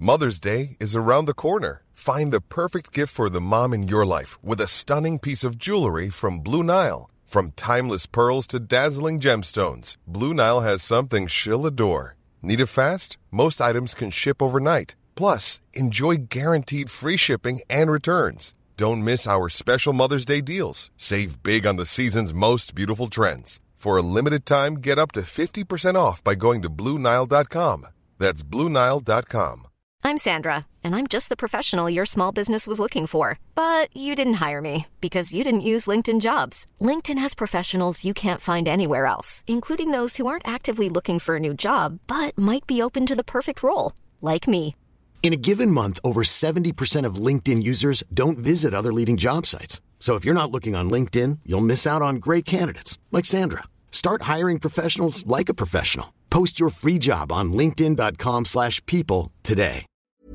Mother's Day is around the corner. Find the perfect gift for the mom in your life with a stunning piece of jewelry from Blue Nile. From timeless pearls to dazzling gemstones, Blue Nile has something she'll adore. Need it fast? Most items can ship overnight. Plus, enjoy guaranteed free shipping and returns. Don't miss our special Mother's Day deals. Save big on the season's most beautiful trends. For a limited time, get up to 50% off by going to BlueNile.com. That's BlueNile.com. I'm Sandra, and I'm just the professional your small business was looking for. But you didn't hire me because you didn't use LinkedIn Jobs. LinkedIn has professionals you can't find anywhere else, including those who aren't actively looking for a new job, but might be open to the perfect role, like me. In a given month, over 70% of LinkedIn users don't visit other leading job sites. So if you're not looking on LinkedIn, you'll miss out on great candidates like Sandra. Start hiring professionals like a professional. Post your free job on linkedin.com/people today.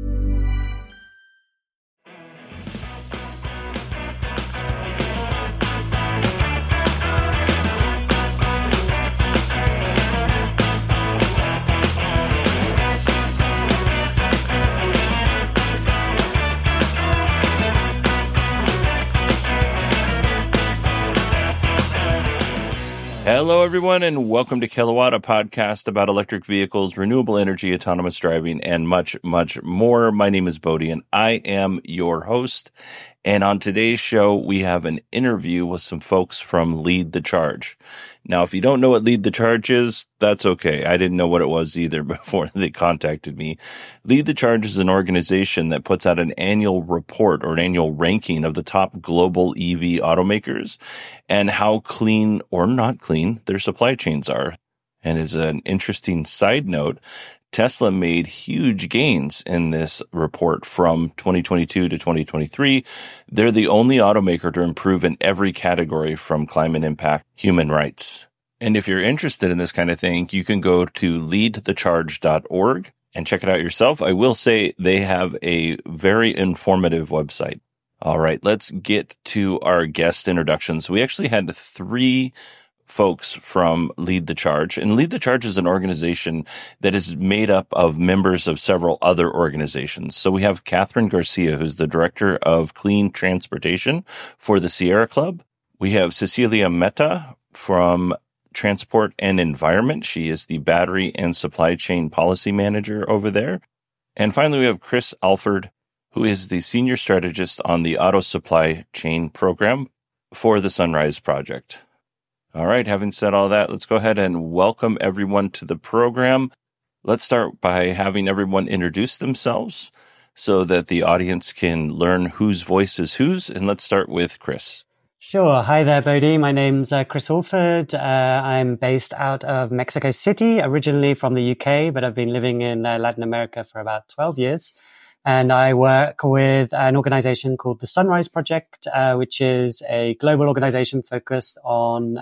Hello, everyone, and welcome to Kilowatt, a podcast about electric vehicles, renewable energy, autonomous driving, and much, much more. My name is Bodie, and I am your host. And on today's show, we have an interview with some folks from Lead the Charge. Now, if you don't know what Lead the Charge is, that's okay. I didn't know what it was either before they contacted me. Lead the Charge is an organization that puts out an annual report or an annual ranking of the top global EV automakers and how clean or not clean their supply chains are. And as an interesting side note, Tesla made huge gains in this report from 2022 to 2023. They're the only automaker to improve in every category from climate impact, human rights. And if you're interested in this kind of thing, you can go to leadthecharge.org and check it out yourself. I will say they have a very informative website. All right, let's get to our guest introductions. We actually had three folks from Lead the Charge. And Lead the Charge is an organization that is made up of members of several other organizations. So we have Catherine Garcia, who's the Director of Clean Transportation for the Sierra Club. We have Cecilia Mehta from Transport and Environment. She is the Battery and Supply Chain Policy Manager over there. And finally, we have Chris Alford, who is the Senior Strategist on the Auto Supply Chain Program for the Sunrise Project. All right, having said all that, let's go ahead and welcome everyone to the program. Let's start by having everyone introduce themselves so that the audience can learn whose voice is whose. And let's start with Chris. Sure. Hi there, Bodie. My name's Chris Alford. I'm based out of Mexico City, originally from the UK, but I've been living in Latin America for about 12 years. And I work with an organization called the Sunrise Project, which is a global organization focused on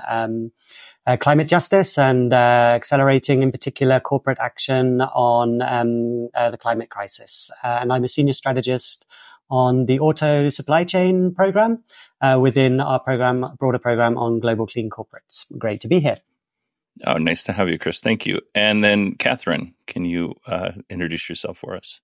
climate justice and accelerating, in particular, corporate action on the climate crisis. And I'm a senior strategist on the Auto Supply Chain Program within our broader program on global clean corporates. Great to be here. Oh, nice to have you, Chris. Thank you. And then, Catherine, can you introduce yourself for us?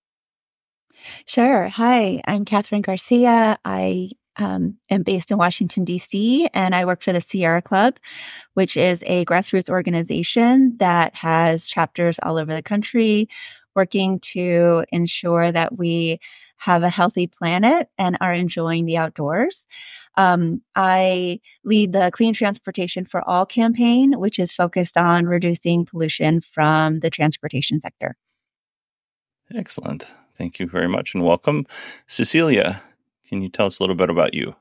Sure. Hi, I'm Catherine Garcia. I am based in Washington, D.C., and I work for the Sierra Club, which is a grassroots organization that has chapters all over the country working to ensure that we have a healthy planet and are enjoying the outdoors. I lead the Clean Transportation for All campaign, which is focused on reducing pollution from the transportation sector. Excellent. Thank you very much and welcome. Cecilia, can you tell us a little bit about you?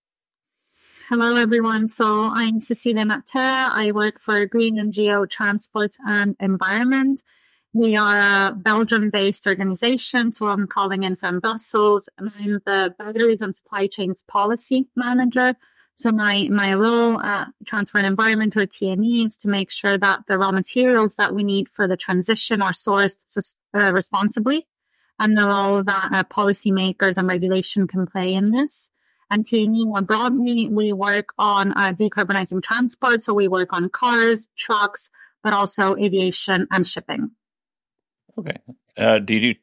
Hello, everyone. So I'm Cecilia Mehta. I work for Green NGO Transport and Environment. We are a Belgium-based organization, so I'm calling in from Brussels, and I'm the Batteries and Supply Chains Policy Manager. So my role at Transport and Environment, or TNE, is to make sure that the raw materials that we need for the transition are sourced responsibly, and the role that policymakers and regulation can play in this. And TNE, more broadly, we work on decarbonizing transport. So we work on cars, trucks, but also aviation and shipping. Okay. Do you do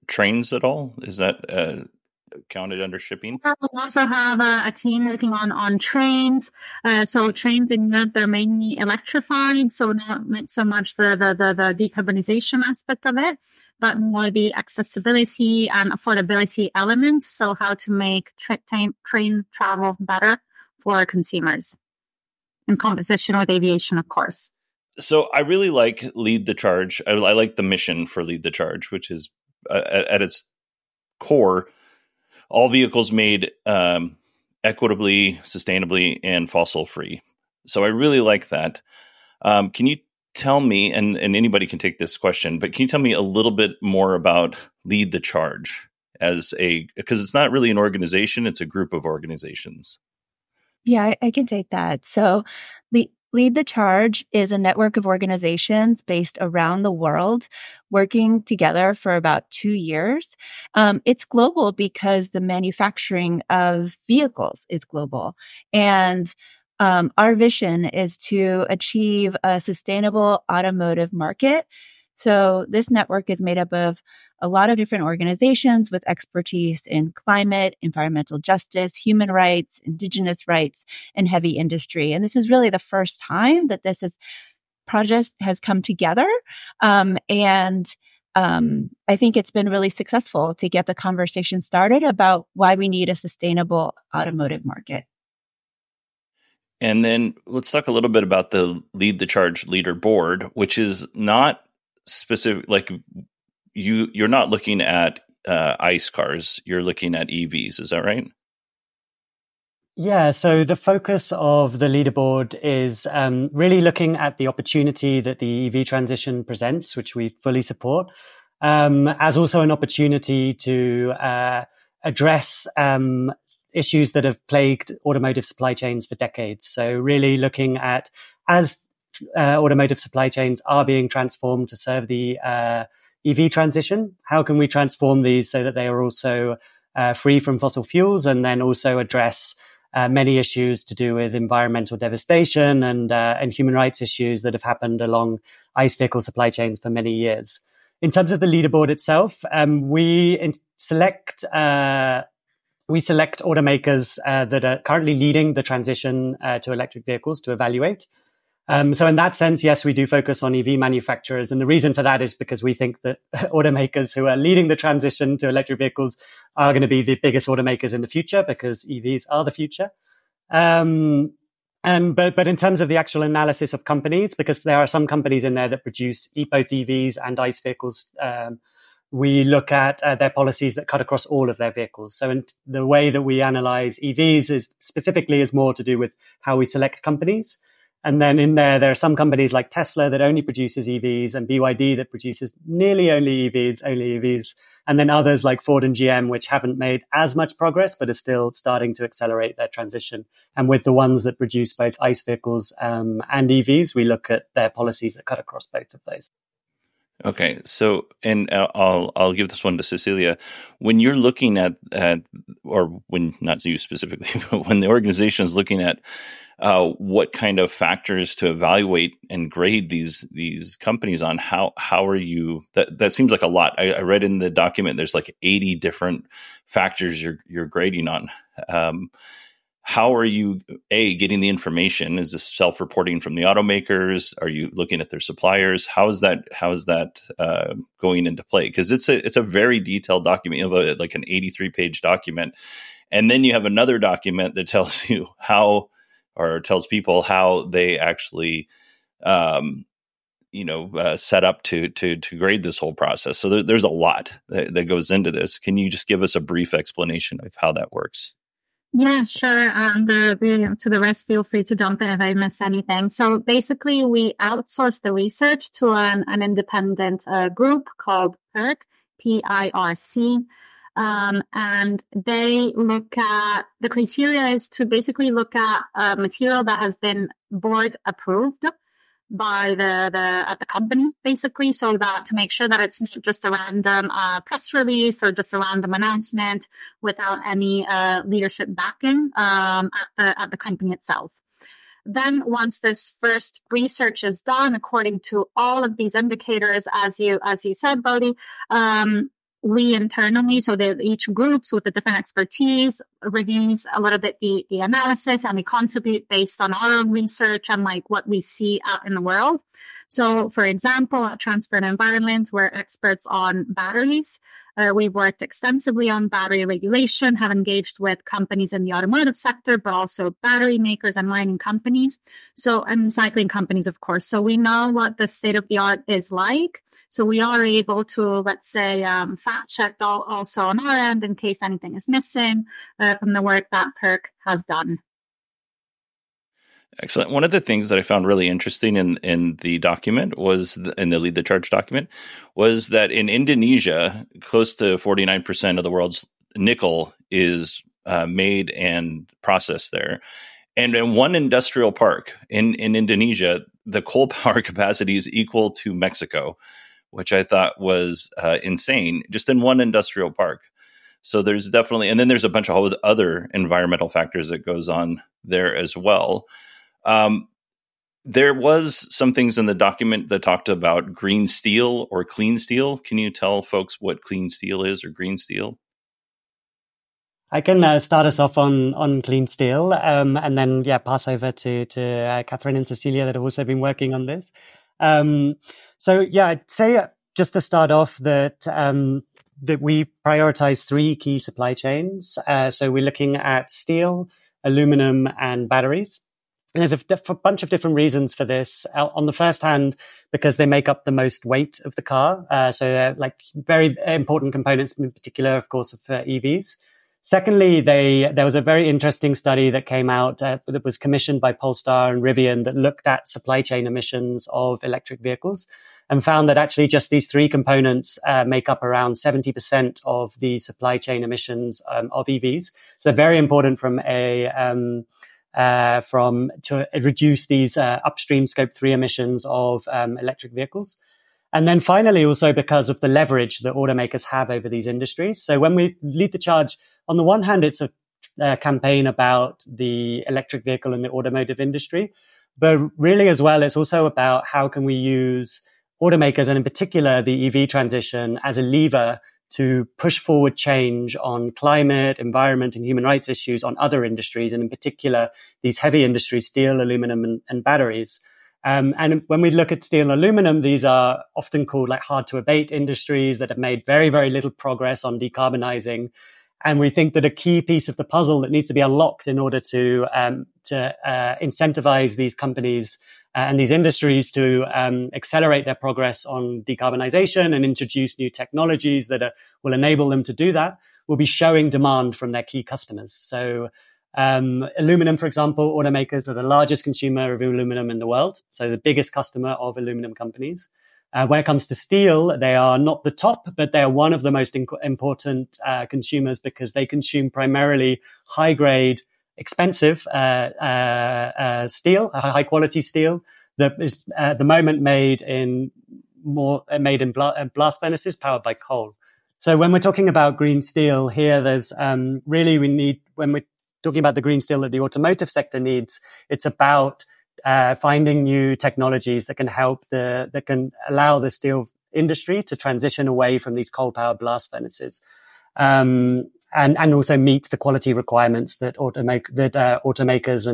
trains at all? Is that counted under shipping? We also have a team working on trains. So trains in Europe, they're mainly electrified, so not so much the decarbonization aspect of it, but more the accessibility and affordability element. So how to make train travel better for consumers in competition with aviation, of course. So I really like Lead the Charge. I like the mission for Lead the Charge, which is at its core, all vehicles made equitably, sustainably, and fossil-free. So I really like that. Can you tell me, and anybody can take this question, but can you tell me a little bit more about Lead the Charge because it's not really an organization, it's a group of organizations. Yeah, I can take that. So Lead the Charge is a network of organizations based around the world working together for about 2 years. It's global because the manufacturing of vehicles is global. And our vision is to achieve a sustainable automotive market. So this network is made up of a lot of different organizations with expertise in climate, environmental justice, human rights, indigenous rights, and heavy industry. And this is really the first time that project has come together. I think it's been really successful to get the conversation started about why we need a sustainable automotive market. And then let's talk a little bit about the Lead the Charge leaderboard, which is not specific, like you're not looking at ICE cars, you're looking at EVs. Is that right? Yeah, so the focus of the leaderboard is really looking at the opportunity that the EV transition presents, which we fully support, as also an opportunity to address issues that have plagued automotive supply chains for decades. So really looking at, as automotive supply chains are being transformed to serve the EV transition, how can we transform these so that they are also free from fossil fuels, and then also address many issues to do with environmental devastation and human rights issues that have happened along ICE vehicle supply chains for many years. In terms of the leaderboard itself, we select automakers that are currently leading the transition to electric vehicles to evaluate. So in that sense, yes, we do focus on EV manufacturers. And the reason for that is because we think that automakers who are leading the transition to electric vehicles are going to be the biggest automakers in the future, because EVs are the future. But in terms of the actual analysis of companies, because there are some companies in there that produce both EVs and ICE vehicles, we look at their policies that cut across all of their vehicles. So the way that we analyze EVs is more to do with how we select companies. And then in there are some companies like Tesla that only produces EVs, and BYD that produces nearly only EVs. And then others like Ford and GM, which haven't made as much progress, but are still starting to accelerate their transition. And with the ones that produce both ICE vehicles and EVs, we look at their policies that cut across both of those. Okay, so, and I'll give this one to Cecilia. When you're looking at, or when, not you specifically, but when the organization is looking at what kind of factors to evaluate and grade these companies on, how are you, that seems like a lot. I read in the document there's like 80 different factors you're grading on. How are you, getting the information? Is this self-reporting from the automakers? Are you looking at their suppliers? How is that going into play? Because it's a very detailed document. You have like an 83-page document, and then you have another document that tells you tells people how they actually, set up to grade this whole process. So there's a lot that goes into this. Can you just give us a brief explanation of how that works? Yeah, sure. To the rest, feel free to jump in if I miss anything. So basically, we outsource the research to an independent group called PIRC, PIRC. And they look at, the criteria is to basically look at material that has been board approved by the company, basically, so that to make sure that it's not just a random press release or just a random announcement without any leadership backing at the company itself. Then once this first research is done, according to all of these indicators, as you said, Bodhi, we internally, so that each groups with the different expertise reviews a little bit the analysis, and we contribute based on our own research and like what we see out in the world. So, for example, at Transport and Environment, we're experts on batteries. We've worked extensively on battery regulation, have engaged with companies in the automotive sector, but also battery makers and mining companies. So, and recycling companies, of course. So we know what the state of the art is like. So we are able to, let's say, fact check also on our end in case anything is missing from the work that PERC has done. Excellent. One of the things that I found really interesting in the document was, in the Lead the Charge document, was that in Indonesia, close to 49% of the world's nickel is made and processed there. And in one industrial park in Indonesia, the coal power capacity is equal to Mexico, which I thought was insane, just in one industrial park. So there's definitely, and then there's a bunch of other environmental factors that goes on there as well. There was some things in the document that talked about green steel or clean steel. Can you tell folks what clean steel is or green steel? I can start us off on clean steel, and then pass over to Catherine and Cecilia that have also been working on this. I'd say just to start off that we prioritize three key supply chains. So we're looking at steel, aluminum, and batteries. And there's a bunch of different reasons for this. On the first hand, because they make up the most weight of the car. So they're like very important components, in particular, of course, for EVs. Secondly, there was a very interesting study that came out that was commissioned by Polestar and Rivian that looked at supply chain emissions of electric vehicles and found that actually just these three components make up around 70% of the supply chain emissions of EVs. So they're very important to reduce these upstream scope 3 emissions of electric vehicles. And then finally, also because of the leverage that automakers have over these industries. So when we lead the charge, on the one hand, it's a campaign about the electric vehicle and the automotive industry. But really as well, it's also about how can we use automakers and in particular the EV transition as a lever to push forward change on climate, environment, and human rights issues on other industries, and in particular, these heavy industries, steel, aluminum, and batteries. And when we look at steel and aluminum, these are often called like hard to abate industries that have made very, very little progress on decarbonizing. And we think that a key piece of the puzzle that needs to be unlocked in order to incentivize these companies and these industries to accelerate their progress on decarbonization and introduce new technologies that will enable them to do that will be showing demand from their key customers. So aluminum, for example, automakers are the largest consumer of aluminum in the world, so the biggest customer of aluminum companies. When it comes to steel, they are not the top, but they are one of the most important consumers because they consume primarily high-grade, expensive steel, high-quality steel that is at the moment made in blast furnaces powered by coal. So when we're talking about green steel here, there's really when we're talking about the green steel that the automotive sector needs, it's about finding new technologies that can allow the steel industry to transition away from these coal-powered blast furnaces, and also meet the quality requirements that automakers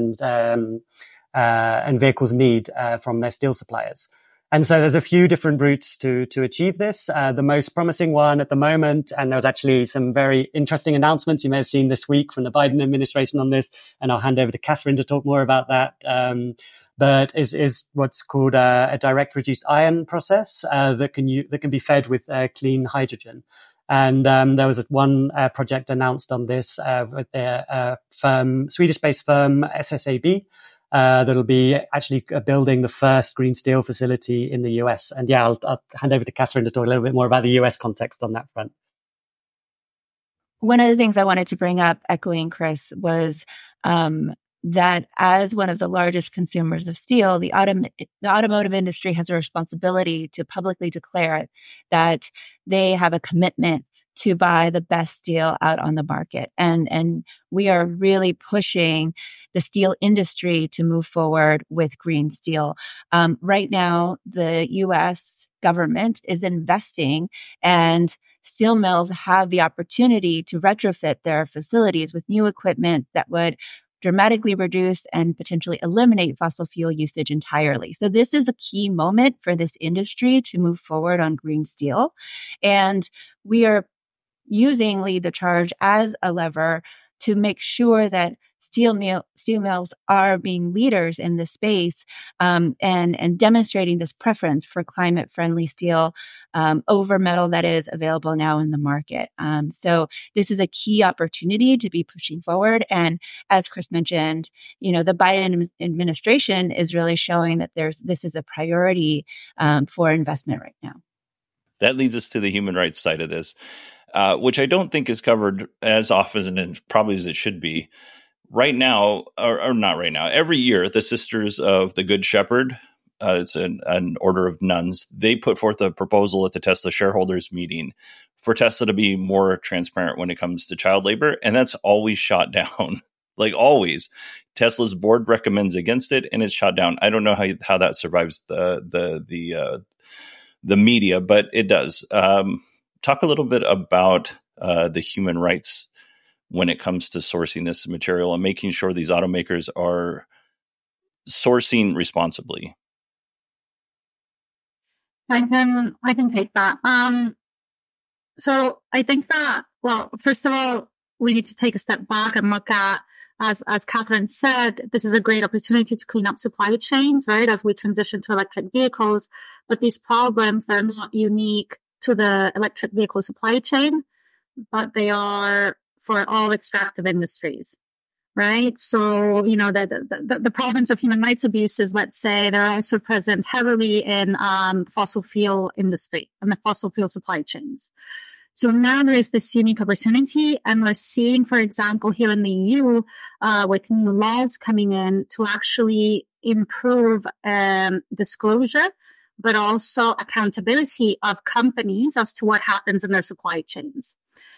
and vehicles need from their steel suppliers. And so there's a few different routes to achieve this. The most promising one at the moment, and there was actually some very interesting announcements you may have seen this week from the Biden administration on this, and I'll hand over to Catherine to talk more about that. But is what's called a direct reduced iron process that can be fed with clean hydrogen. And there was one project announced on this with their Swedish-based firm SSAB. That'll be actually building the first green steel facility in the US. And I'll hand over to Catherine to talk a little bit more about the US context on that front. One of the things I wanted to bring up, echoing Chris, was that as one of the largest consumers of steel, the automotive industry has a responsibility to publicly declare that they have a commitment to buy the best steel out on the market. And we are really pushing the steel industry to move forward with green steel. Right now, the U.S. government is investing and steel mills have the opportunity to retrofit their facilities with new equipment that would dramatically reduce and potentially eliminate fossil fuel usage entirely. So this is a key moment for this industry to move forward on green steel. And we are using Lead the Charge as a lever to make sure that steel mills are being leaders in this space, and demonstrating this preference for climate-friendly steel over metal that is available now in the market. So this is a key opportunity to be pushing forward. And as Chris mentioned, the Biden administration is really showing that this is a priority for investment right now. That leads us to the human rights side of this, which I don't think is covered as often and probably as it should be. Right now, or not right now, every year, the Sisters of the Good Shepherd, it's an order of nuns, they put forth a proposal at the Tesla shareholders meeting for Tesla to be more transparent when it comes to child labor. And that's always shot down, like always. Tesla's board recommends against it and it's shot down. I don't know how that survives the media, but it does. Talk a little bit about the human rights when it comes to sourcing this material and making sure these automakers are sourcing responsibly. I can take that. So I think that, well, first of all, we need to take a step back and look at, as Catherine said, this is a great opportunity to clean up supply chains, right, as we transition to electric vehicles. But these problems, they're not unique to the electric vehicle supply chain, but they are for all extractive industries, right? So, the problems of human rights abuses, let's say, they're also present heavily in fossil fuel industry and the fossil fuel supply chains. So now there is this unique opportunity, and we're seeing, for example, here in the EU, with new laws coming in to actually improve disclosure, but also accountability of companies as to what happens in their supply chains.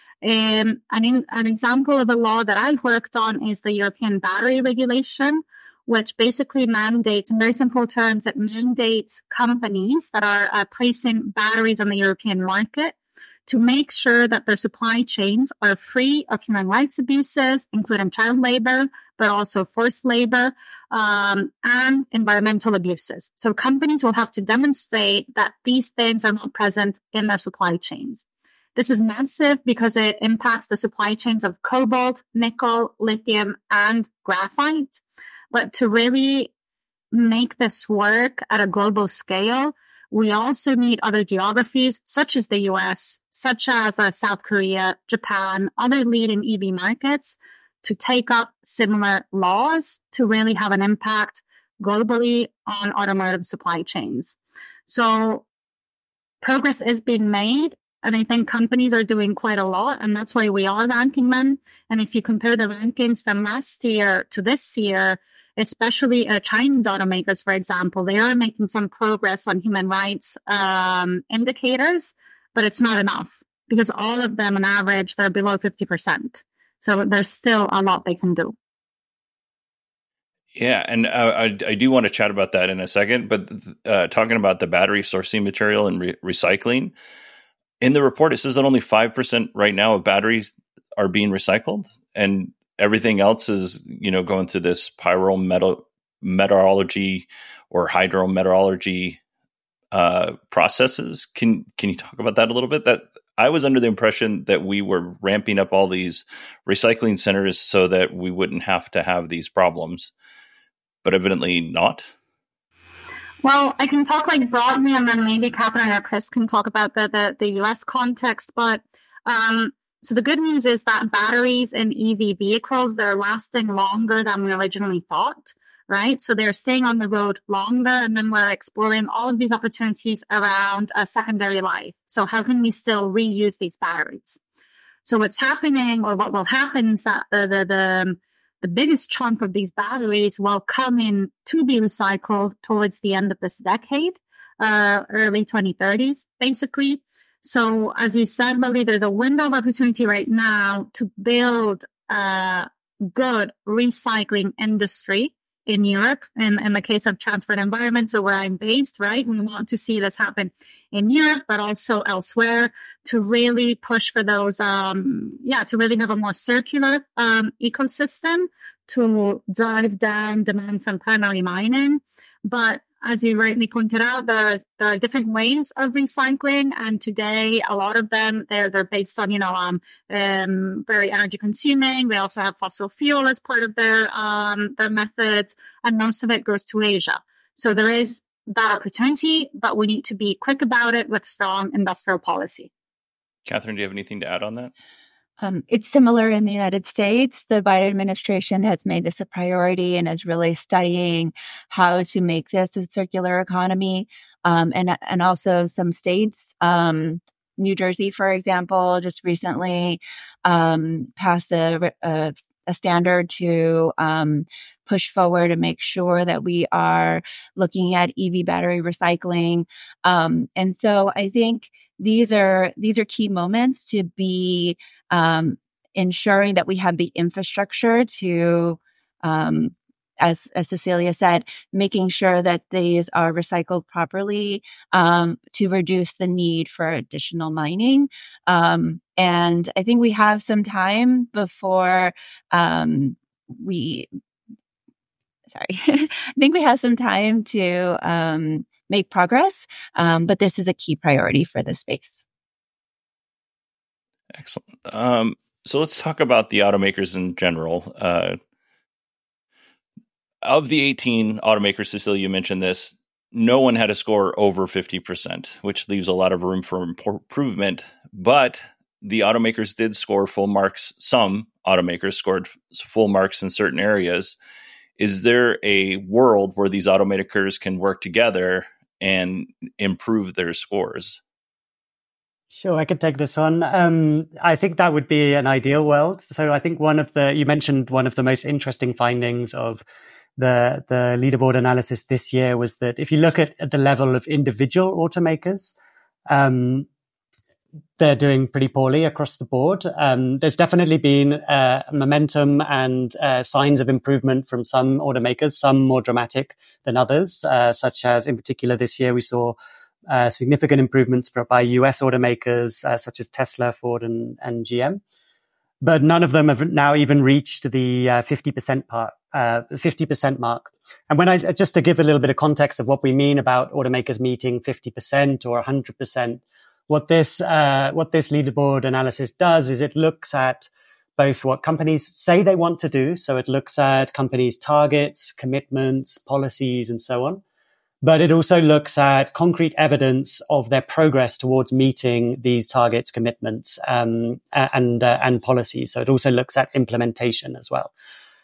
An example of a law that I've worked on is the European Battery Regulation, which basically mandates, in very simple terms, it mandates companies that are placing batteries on the European market to make sure that their supply chains are free of human rights abuses, including child labor, but also forced labor, and environmental abuses. So companies will have to demonstrate that these things are not present in their supply chains. This is massive because it impacts the supply chains of cobalt, nickel, lithium, and graphite. But to really make this work at a global scale, we also need other geographies, such as the US, such as South Korea, Japan, other leading EV markets, to take up similar laws to really have an impact globally on automotive supply chains. So progress is being made. And I think companies are doing quite a lot, and that's why we are ranking them. And if you compare the rankings from last year to this year, especially Chinese automakers, for example, they are making some progress on human rights indicators, but it's not enough because all of them, on average, they're below 50%. So there's still a lot they can do. Yeah, and I do want to chat about that in a second, but talking about the battery sourcing material and recycling, in the report, it says that only 5% right now of batteries are being recycled, and everything else is, going through this pyrometallurgy or hydrometallurgy processes. Can you talk about that a little bit? That I was under the impression that we were ramping up all these recycling centers so that we wouldn't have to have these problems, but evidently not. Well, I can talk broadly, and then maybe Catherine or Chris can talk about the US context. But so the good news is that batteries in EV vehicles, they're lasting longer than we originally thought, right? So they're staying on the road longer, and then we're exploring all of these opportunities around a secondary life. So how can we still reuse these batteries? So what's happening, or what will happen, is that the biggest chunk of these batteries will come in to be recycled towards the end of this decade, early 2030s, basically. So as you said, Marie, there's a window of opportunity right now to build a good recycling industry in Europe. And in the case of transport environment, so where I'm based, right, we want to see this happen in Europe, but also elsewhere to really push for those, to really have a more circular ecosystem to drive down demand from primary mining. But as you rightly pointed out, there are different ways of recycling, and today a lot of them they're based on very energy consuming. They also have fossil fuel as part of their methods, and most of it goes to Asia. So there is that opportunity, but we need to be quick about it with strong industrial policy. Catherine, do you have anything to add on that? It's similar in the United States. The Biden administration has made this a priority and is really studying how to make this a circular economy. And also some states, New Jersey, for example, just recently passed a standard to push forward and make sure that we are looking at EV battery recycling. And so I think these are key moments to be ensuring that we have the infrastructure to, as Cecilia said, making sure that these are recycled properly to reduce the need for additional mining. And I think we have some time before I think we have some time to make progress, but this is a key priority for the space. Excellent. So let's talk about the automakers in general. Of the 18 automakers, Cecilia, you mentioned this, no one had a score over 50%, which leaves a lot of room for improvement. But the automakers did score full marks. Some automakers scored full marks in certain areas. Is there a world where these automakers can work together and improve their scores? Sure, I could take this on. I think that would be an ideal world. So I think you mentioned one of the most interesting findings of the leaderboard analysis this year was that if you look at the level of individual automakers, they're doing pretty poorly across the board. There's definitely been momentum and signs of improvement from some automakers, some more dramatic than others, such as in particular this year we saw significant improvements by US automakers such as Tesla, Ford, and GM. But none of them have now even reached the 50% mark. And just to give a little bit of context of what we mean about automakers meeting 50% or 100%, what this leaderboard analysis does is it looks at both what companies say they want to do. So it looks at companies' targets, commitments, policies, and so on. But it also looks at concrete evidence of their progress towards meeting these targets, commitments, and policies. So it also looks at implementation as well.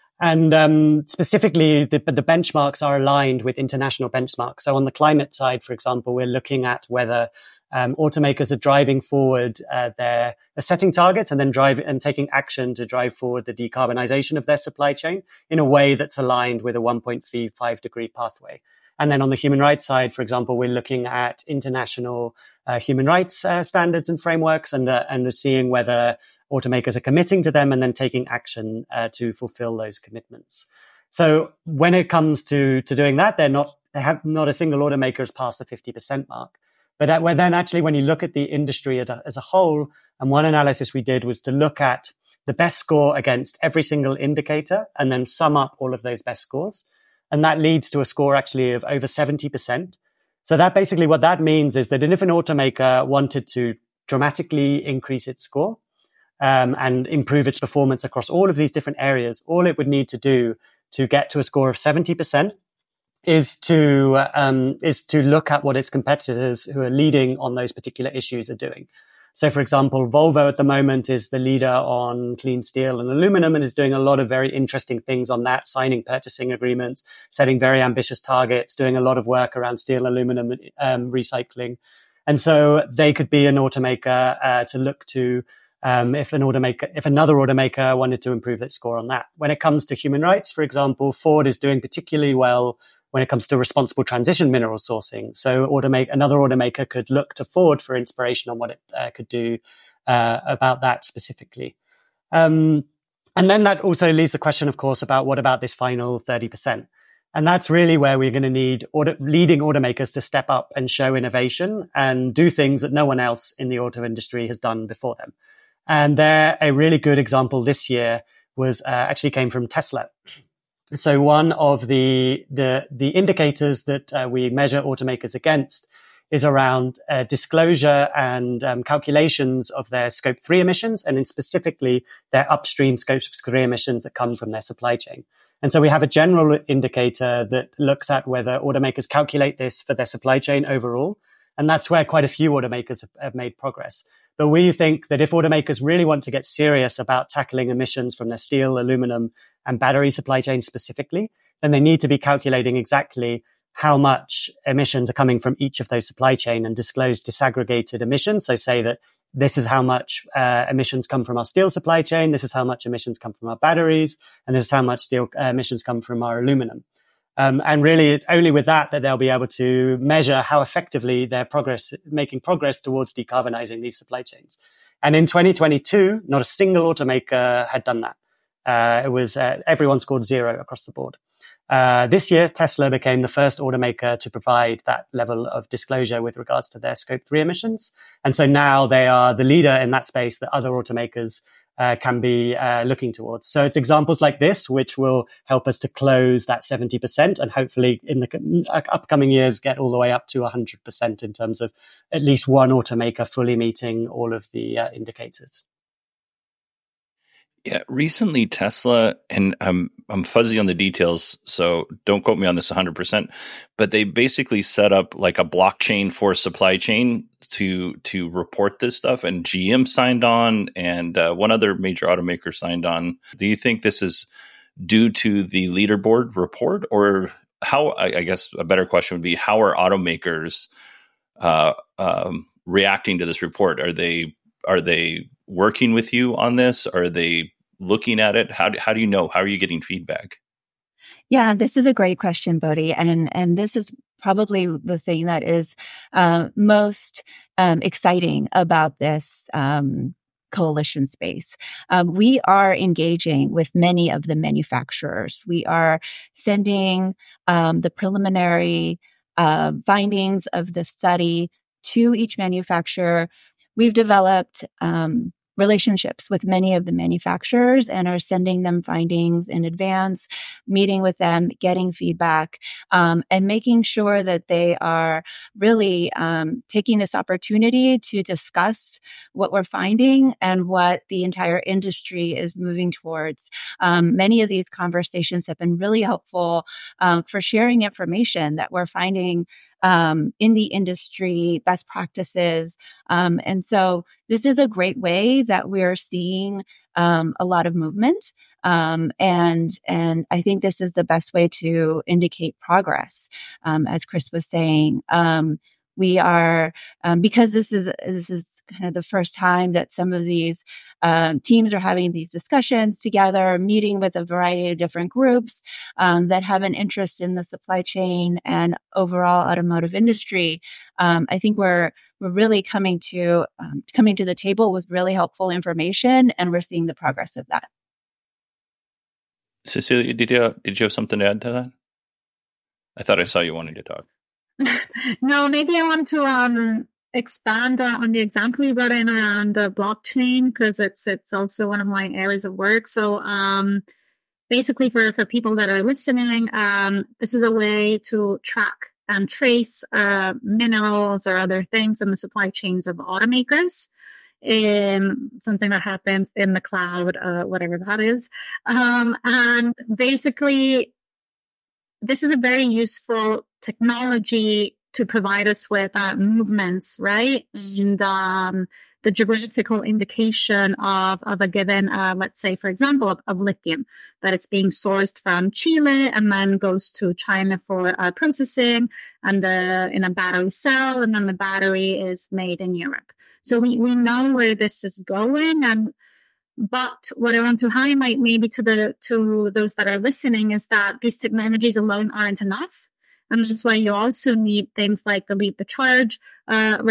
And specifically, the benchmarks are aligned with international benchmarks. So on the climate side, for example, we're looking at whether automakers are driving forward they're setting targets and then taking action to drive forward the decarbonization of their supply chain in a way that's aligned with a 1.5 degree pathway. And then on the human rights side, for example, we're looking at international human rights standards and frameworks and seeing whether automakers are committing to them and then taking action to fulfill those commitments. So when it comes to doing that, they have not a single automaker has passed the 50% mark. But when you look at the industry as a whole, and one analysis we did was to look at the best score against every single indicator and then sum up all of those best scores. And that leads to a score actually of over 70%. So that basically what that means is that if an automaker wanted to dramatically increase its score and improve its performance across all of these different areas, all it would need to do to get to a score of 70% is to look at what its competitors who are leading on those particular issues are doing. So, for example, Volvo at the moment is the leader on clean steel and aluminum and is doing a lot of very interesting things on that, signing purchasing agreements, setting very ambitious targets, doing a lot of work around steel and aluminum recycling. And so they could be an automaker to look to if another automaker wanted to improve its score on that. When it comes to human rights, for example, Ford is doing particularly well when it comes to responsible transition mineral sourcing. So another automaker could look to Ford for inspiration on what it could do about that specifically. And then that also leaves the question, of course, about what about this final 30%? And that's really where we're going to need leading automakers to step up and show innovation and do things that no one else in the auto industry has done before them. And a really good example this year was actually came from Tesla. So one of the indicators that we measure automakers against is around disclosure and calculations of their Scope 3 emissions, and in specifically their upstream Scope 3 emissions that come from their supply chain. And so we have a general indicator that looks at whether automakers calculate this for their supply chain overall. And that's where quite a few automakers have made progress. But we think that if automakers really want to get serious about tackling emissions from their steel, aluminum, and battery supply chain specifically, then they need to be calculating exactly how much emissions are coming from each of those supply chain and disclose disaggregated emissions. So say that this is how much emissions come from our steel supply chain, this is how much emissions come from our batteries, and this is how much steel emissions come from our aluminum. And really, it's only with that they'll be able to measure how effectively they're making progress towards decarbonizing these supply chains. And in 2022, not a single automaker had done that. It was everyone scored 0 across the board. This year, Tesla became the first automaker to provide that level of disclosure with regards to their Scope 3 emissions. And so now they are the leader in that space that other automakers can be looking towards. So it's examples like this which will help us to close that 70% and hopefully in the upcoming years get all the way up to 100% in terms of at least one automaker fully meeting all of the indicators. Yeah, recently Tesla, and I'm fuzzy on the details, so don't quote me on this 100%, but they basically set up like a blockchain for supply chain to report this stuff, and GM signed on, and one other major automaker signed on. Do you think this is due to the leaderboard report, or how? I guess a better question would be, how are automakers reacting to this report? Are they working with you on this? Are they looking at it? How do you know? How are you getting feedback? Yeah, this is a great question, Bodhi. And this is probably the thing that is most exciting about this coalition space. We are engaging with many of the manufacturers. We are sending the preliminary findings of the study to each manufacturer. We've developed relationships with many of the manufacturers and are sending them findings in advance, meeting with them, getting feedback, and making sure that they are really taking this opportunity to discuss what we're finding and what the entire industry is moving towards. Many of these conversations have been really helpful for sharing information that we're finding in the industry, best practices. And so this is a great way that we're seeing a lot of movement. And I think this is the best way to indicate progress. As Chris was saying, we are, because this is kind of the first time that some of these teams are having these discussions together, meeting with a variety of different groups that have an interest in the supply chain and overall automotive industry. I think we're really coming to the table with really helpful information, and we're seeing the progress of that. Cecilia, did you have something to add to that? I thought I saw you wanting to talk. No, maybe I want to expand on the example you brought in around the blockchain, because it's also one of my areas of work. So basically for people that are listening, this is a way to track and trace minerals or other things in the supply chains of automakers. Something that happens in the cloud, whatever that is. And basically, this is a very useful technology to provide us with movements, right? And the geographical indication of a given, let's say, for example, of lithium, that it's being sourced from Chile and then goes to China for processing and in a battery cell, and then the battery is made in Europe. So we know where this is going. But what I want to highlight maybe to those that are listening is that these technologies alone aren't enough. And that's why you also need things like the Lead the Charge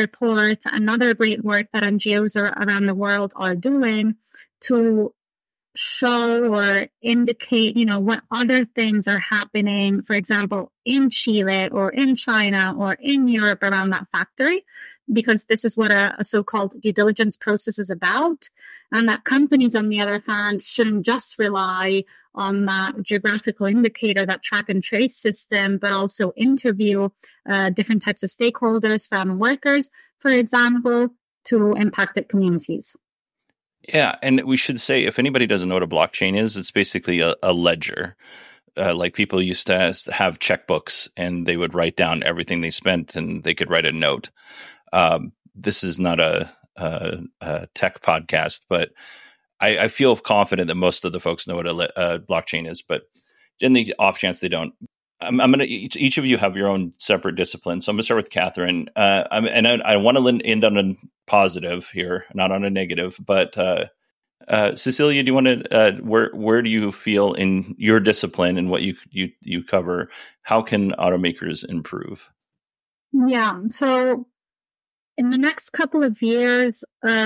report and other great work that NGOs around the world are doing to show or indicate, what other things are happening, for example, in Chile or in China or in Europe around that factory, because this is what a so-called due diligence process is about. And that companies, on the other hand, shouldn't just rely on that geographical indicator, that track and trace system, but also interview different types of stakeholders, farm workers, for example, to impacted communities. Yeah, and we should say, if anybody doesn't know what a blockchain is, it's basically a ledger. Like people used to have checkbooks, and they would write down everything they spent, and they could write a note. This is not a tech podcast, but I feel confident that most of the folks know what a blockchain is. But in the off chance they don't, I'm going to each of you have your own separate discipline. So I'm going to start with Catherine. I want to end on a positive here, not on a negative. But Cecilia, do you want to? Where do you feel in your discipline and what you cover? How can automakers improve? Yeah. So in the next couple of years,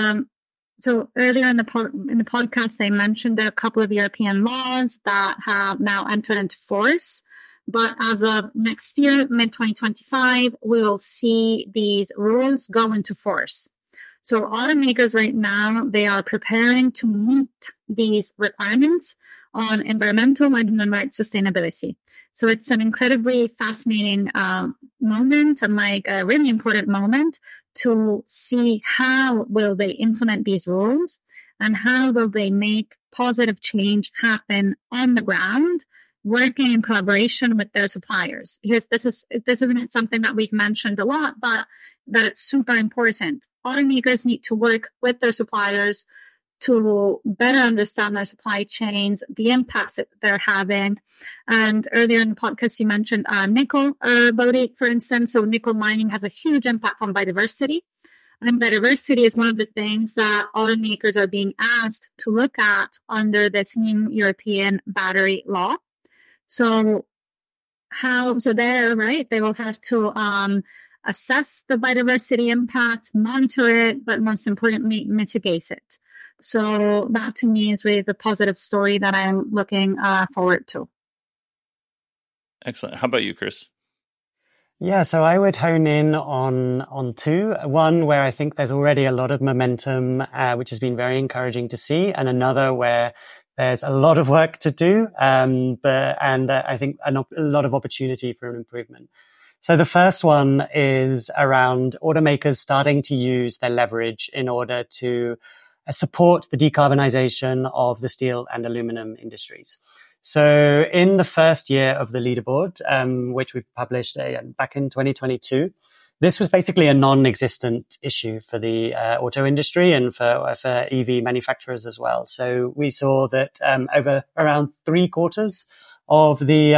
so earlier in the podcast, I mentioned there are a couple of European laws that have now entered into force. But as of next year, mid-2025, we will see these rules go into force. So automakers right now, they are preparing to meet these requirements on environmental and human rights sustainability. So it's an incredibly fascinating moment, and like a really important moment to see how will they implement these rules and how will they make positive change happen on the ground, working in collaboration with their suppliers. Because this isn't something that we've mentioned a lot, but that it's super important. Automakers need to work with their suppliers to better understand their supply chains, the impacts that they're having. And earlier in the podcast, you mentioned nickel, Bodhi, for instance. So nickel mining has a huge impact on biodiversity. And biodiversity is one of the things that automakers are being asked to look at under this new European battery law. So there, right, they will have to assess the biodiversity impact, monitor it, but most importantly, mitigate it. So that to me is really the positive story that I'm looking forward to. Excellent. How about you, Chris? Yeah, so I would hone in on two. One where I think there's already a lot of momentum, which has been very encouraging to see, and another where there's a lot of work to do, but I think a lot of opportunity for an improvement. So the first one is around automakers starting to use their leverage in order to support the decarbonization of the steel and aluminum industries. So in the first year of the leaderboard, which we published back in 2022, this was basically a non-existent issue for the auto industry and for EV manufacturers as well. So we saw that over around 3/4 of the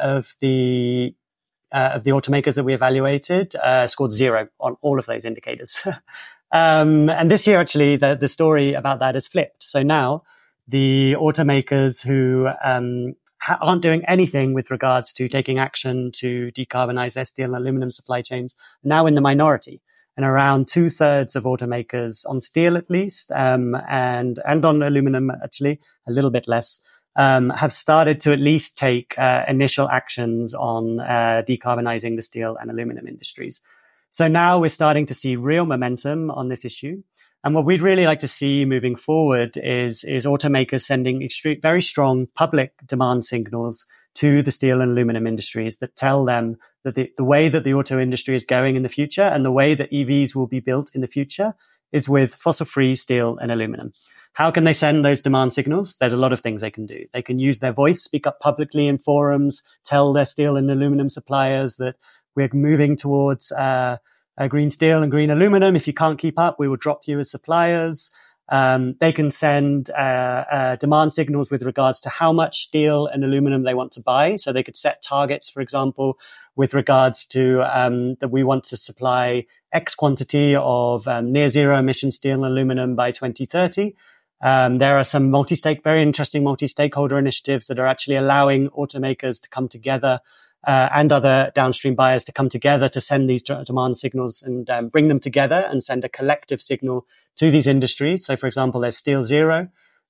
automakers that we evaluated scored 0 on all of those indicators. And this year, actually, the story about that has flipped. So now the automakers who aren't doing anything with regards to taking action to decarbonize their steel and aluminum supply chains now in the minority. And around 2/3 of automakers on steel, at least, and on aluminum, actually, a little bit less, have started to at least take initial actions on decarbonizing the steel and aluminum industries. So now we're starting to see real momentum on this issue. And what we'd really like to see moving forward is automakers sending very strong public demand signals to the steel and aluminum industries that tell them that the way that the auto industry is going in the future and the way that EVs will be built in the future is with fossil-free steel and aluminum. How can they send those demand signals? There's a lot of things they can do. They can use their voice, speak up publicly in forums, tell their steel and aluminum suppliers that we're moving towards green steel and green aluminum. If you can't keep up, we will drop you as suppliers. They can send demand signals with regards to how much steel and aluminum they want to buy. So they could set targets, for example, with regards to that we want to supply X quantity of near zero emission steel and aluminum by 2030. There are some very interesting multi-stakeholder initiatives that are actually allowing automakers to come together and other downstream buyers to come together to send these demand signals and bring them together and send a collective signal to these industries. So, for example, there's Steel Zero,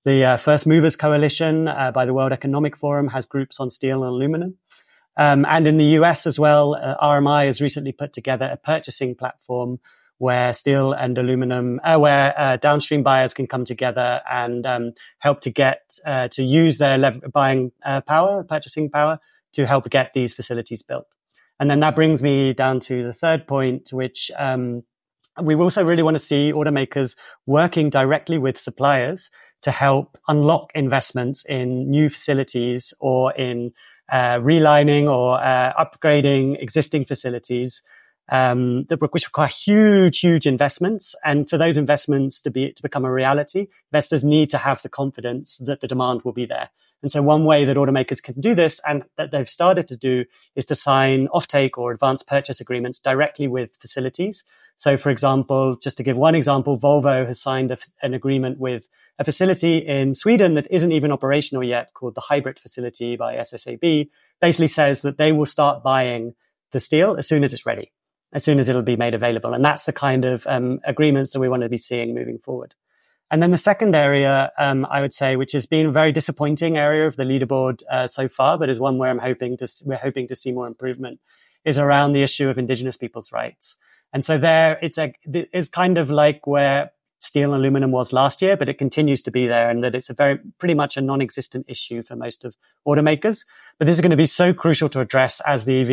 The First Movers Coalition by the World Economic Forum has groups on steel and aluminum. And in the US as well, RMI has recently put together a purchasing platform where steel and aluminum, where downstream buyers can come together and help to get to use their buying power, purchasing power, to help get these facilities built. And then that brings me down to the third point, which we also really want to see automakers working directly with suppliers to help unlock investments in new facilities or in relining or upgrading existing facilities which require huge investments. And for those investments to become a reality, investors need to have the confidence that the demand will be there. And so one way that automakers can do this, and that they've started to do, is to sign offtake or advanced purchase agreements directly with facilities. So, for example, just to give one example, Volvo has signed an agreement with a facility in Sweden that isn't even operational yet, called the Hybrid facility by SSAB. Basically says that they will start buying the steel as soon as it's ready, as soon as it'll be made available. And that's the kind of agreements that we want to be seeing moving forward. And then the second area, I would say, which has been a very disappointing area of the leaderboard so far, but is one where we're hoping to see more improvement, is around the issue of Indigenous people's rights. And so there, it's kind of like where steel and aluminum was last year, but it continues to be there, and that it's pretty much a non-existent issue for most of automakers. But this is going to be so crucial to address as the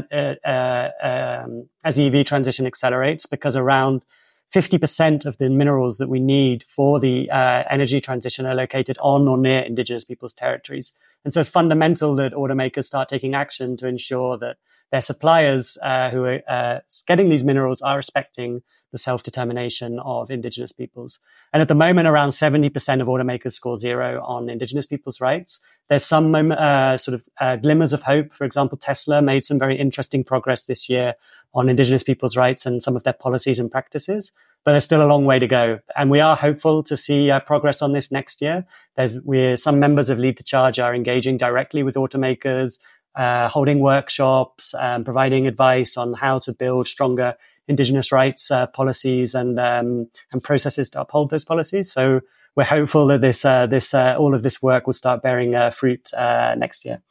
EV transition accelerates, because around 50% of the minerals that we need for the energy transition are located on or near Indigenous people's territories. And so it's fundamental that automakers start taking action to ensure that their suppliers who are getting these minerals are respecting the self-determination of Indigenous peoples. And at the moment, around 70% of automakers score 0 on Indigenous people's rights. There's some glimmers of hope. For example, Tesla made some very interesting progress this year on Indigenous people's rights and some of their policies and practices, but there's still a long way to go. And we are hopeful to see progress on this next year. Some members of Lead the Charge are engaging directly with automakers, holding workshops, providing advice on how to build stronger Indigenous rights policies and processes to uphold those policies. So we're hopeful that all of this work will start bearing fruit next year.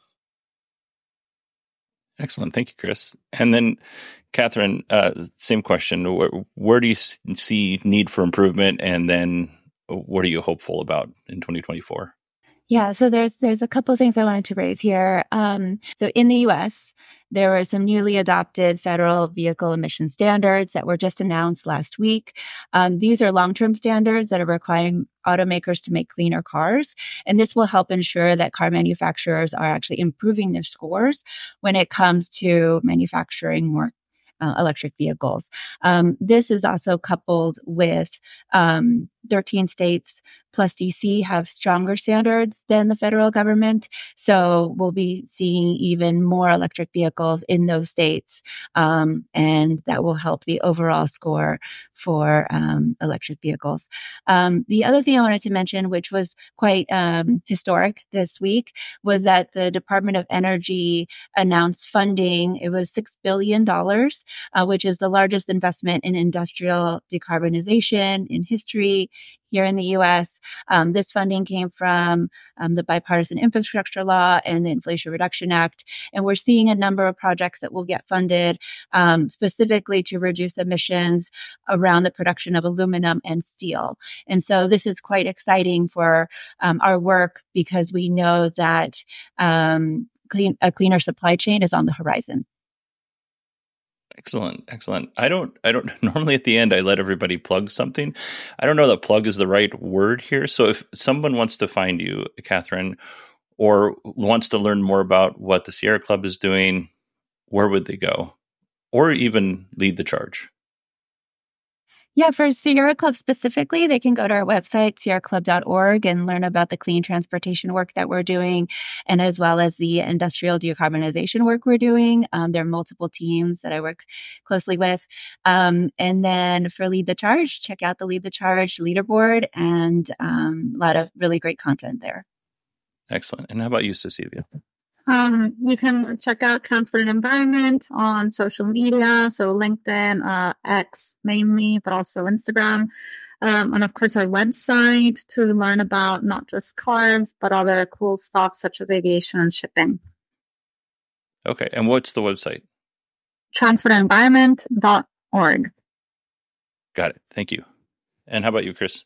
Excellent. Thank you, Chris. And then, Catherine, same question. Where do you see need for improvement? And then what are you hopeful about in 2024? Yeah, so there's a couple of things I wanted to raise here. So in the U.S., there were some newly adopted federal vehicle emission standards that were just announced last week. These are long-term standards that are requiring automakers to make cleaner cars, and this will help ensure that car manufacturers are actually improving their scores when it comes to manufacturing more electric vehicles. This is also coupled with 13 states plus DC have stronger standards than the federal government. So we'll be seeing even more electric vehicles in those states. And that will help the overall score for electric vehicles. The other thing I wanted to mention, which was quite historic this week, was that the Department of Energy announced funding. It was $6 billion, which is the largest investment in industrial decarbonization in history here in the U.S. This funding came from the Bipartisan Infrastructure Law and the Inflation Reduction Act. And we're seeing a number of projects that will get funded specifically to reduce emissions around the production of aluminum and steel. And so this is quite exciting for our work, because we know that a cleaner supply chain is on the horizon. Excellent. I don't normally at the end I let everybody plug something. I don't know that plug is the right word here. So if someone wants to find you, Catherine, or wants to learn more about what the Sierra Club is doing, where would they go? Or even Lead the Charge? Yeah, for Sierra Club specifically, they can go to our website, sierraclub.org, and learn about the clean transportation work that we're doing, and as well as the industrial decarbonization work we're doing. There are multiple teams that I work closely with. And then for Lead the Charge, check out the Lead the Charge leaderboard, and a lot of really great content there. Excellent. And how about you, Cecilia? You can check out Transport and Environment on social media, so LinkedIn, X mainly, but also Instagram. And of course, our website to learn about not just cars, but other cool stuff such as aviation and shipping. Okay. And what's the website? TransferTheEnvironment.org. Got it. Thank you. And how about you, Chris?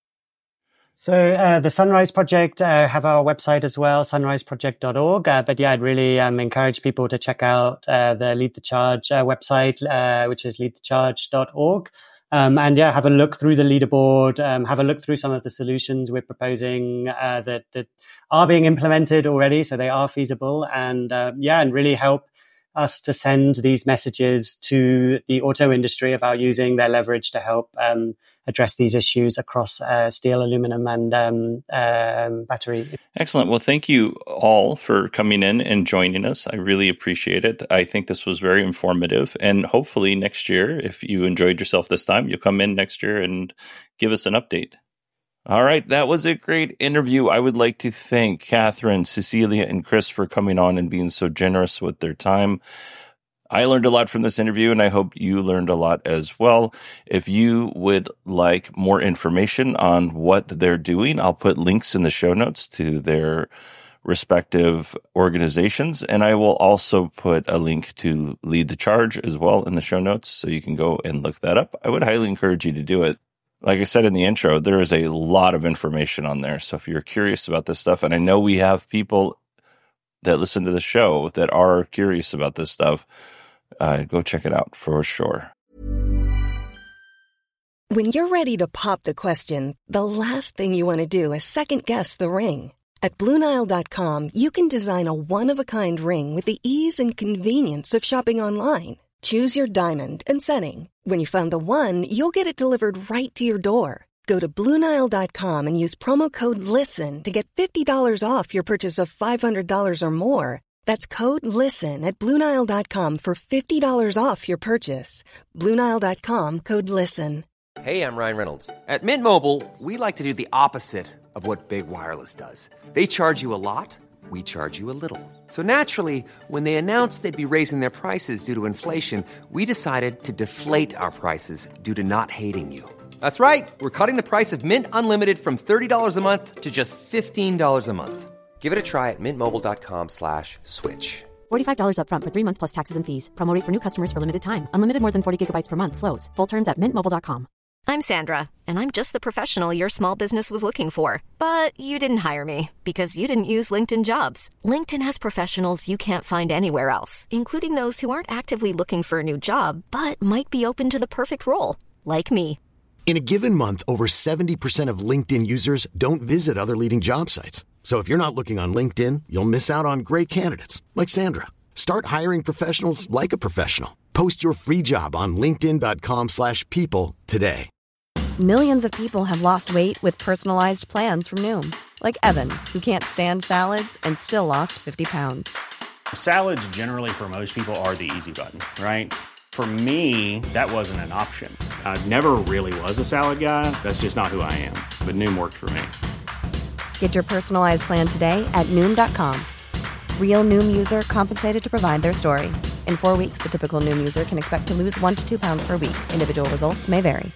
So the Sunrise Project have our website as well, sunriseproject.org. But yeah, I'd really encourage people to check out the Lead the Charge website, which is leadthecharge.org. And yeah, have a look through the leaderboard, have a look through some of the solutions we're proposing that are being implemented already. So they are feasible, and and really help us to send these messages to the auto industry about using their leverage to help address these issues across steel, aluminum, and battery. Excellent. Well, thank you all for coming in and joining us. I really appreciate it. I think this was very informative. And hopefully next year, if you enjoyed yourself this time, you'll come in next year and give us an update. All right. That was a great interview. I would like to thank Catherine, Cecilia, and Chris for coming on and being so generous with their time. I learned a lot from this interview, and I hope you learned a lot as well. If you would like more information on what they're doing, I'll put links in the show notes to their respective organizations, and I will also put a link to Lead the Charge as well in the show notes, so you can go and look that up. I would highly encourage you to do it. Like I said in the intro, there is a lot of information on there. So if you're curious about this stuff, and I know we have people that listen to the show that are curious about this stuff, go check it out for sure. When you're ready to pop the question, the last thing you want to do is second-guess the ring. At BlueNile.com, you can design a one-of-a-kind ring with the ease and convenience of shopping online. Choose your diamond and setting. When you find the one, you'll get it delivered right to your door. Go to BlueNile.com and use promo code LISTEN to get $50 off your purchase of $500 or more. That's code LISTEN at BlueNile.com for $50 off your purchase. BlueNile.com, code LISTEN. Hey, I'm Ryan Reynolds. At Mint Mobile, we like to do the opposite of what Big Wireless does. They charge you a lot. We charge you a little. So naturally, when they announced they'd be raising their prices due to inflation, we decided to deflate our prices due to not hating you. That's right. We're cutting the price of Mint Unlimited from $30 a month to just $15 a month. Give it a try at mintmobile.com/switch. $45 up front for 3 months plus taxes and fees. Promo rate for new customers for limited time. Unlimited more than 40 gigabytes per month. Slows full terms at mintmobile.com. I'm Sandra, and I'm just the professional your small business was looking for. But you didn't hire me because you didn't use LinkedIn Jobs. LinkedIn has professionals you can't find anywhere else, including those who aren't actively looking for a new job, but might be open to the perfect role, like me. In a given month, over 70% of LinkedIn users don't visit other leading job sites. So if you're not looking on LinkedIn, you'll miss out on great candidates like Sandra. Start hiring professionals like a professional. Post your free job on linkedin.com/people today. Millions of people have lost weight with personalized plans from Noom. Like Evan, who can't stand salads and still lost 50 pounds. Salads generally for most people are the easy button, right? For me, that wasn't an option. I never really was a salad guy. That's just not who I am. But Noom worked for me. Get your personalized plan today at Noom.com. Real Noom user compensated to provide their story. In 4 weeks, the typical Noom user can expect to lose 1 to 2 pounds per week. Individual results may vary.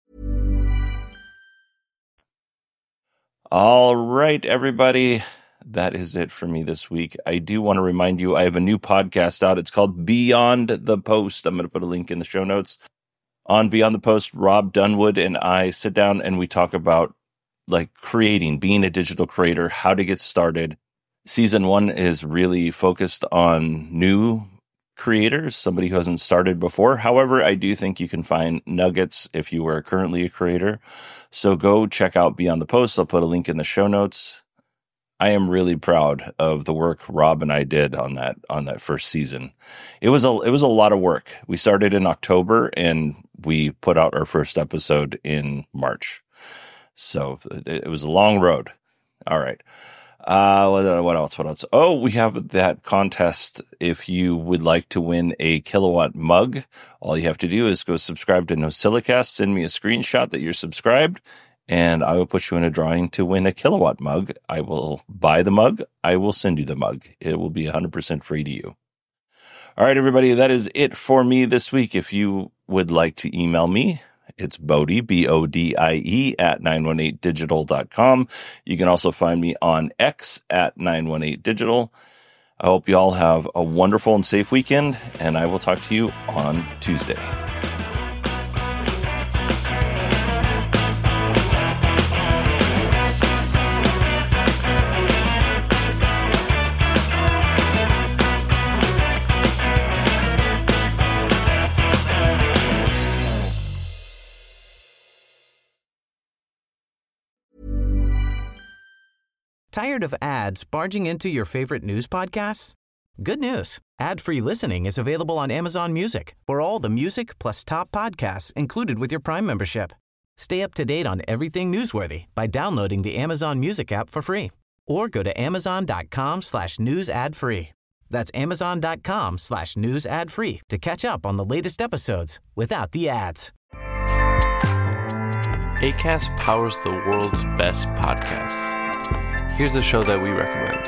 All right, everybody. That is it for me this week. I do want to remind you, I have a new podcast out. It's called Beyond the Post. I'm going to put a link in the show notes. On Beyond the Post, Rob Dunwood and I sit down and we talk about like creating, being a digital creator, how to get started. Season 1 is really focused on new creators, somebody who hasn't started before. However, I do think you can find nuggets if you are currently a creator. So go check out Beyond the Post. I'll put a link in the show notes. I am really proud of the work Rob and I did on that first season. It was a lot of work. We started in October and we put out our first episode in March. So it was a long road. All right. What else? Oh, we have that contest. If you would like to win a Kilowatt mug, all you have to do is go subscribe to NosillaCast, send me a screenshot that you're subscribed, and I will put you in a drawing to win a Kilowatt mug. I will buy the mug. I will send you the mug. It will be 100% free to you. All right, everybody, that is it for me this week. If you would like to email me, It's Bodie, BODIE, at 918digital.com. You can also find me on X at 918digital. I hope you all have a wonderful and safe weekend, and I will talk to you on Tuesday. Tired of ads barging into your favorite news podcasts? Good news. Ad-free listening is available on Amazon Music for all the music plus top podcasts included with your Prime membership. Stay up to date on everything newsworthy by downloading the Amazon Music app for free or go to amazon.com/news ad free. That's amazon.com/news ad free to catch up on the latest episodes without the ads. Acast powers the world's best podcasts. Here's a show that we recommend.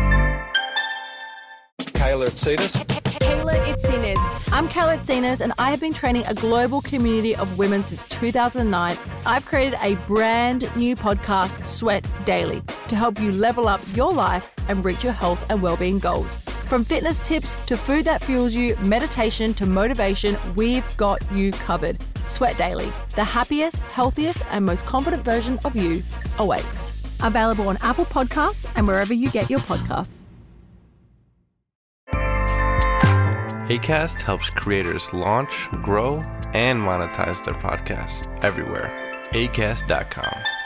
Kayla Itsinas. Kayla Itsinas. I'm Kayla Itsinas, and I have been training a global community of women since 2009. I've created a brand new podcast, Sweat Daily, to help you level up your life and reach your health and well-being goals. From fitness tips to food that fuels you, meditation to motivation, we've got you covered. Sweat Daily, the happiest, healthiest, and most confident version of you awaits. Available on Apple Podcasts and wherever you get your podcasts. Acast helps creators launch, grow, and monetize their podcasts everywhere. Acast.com.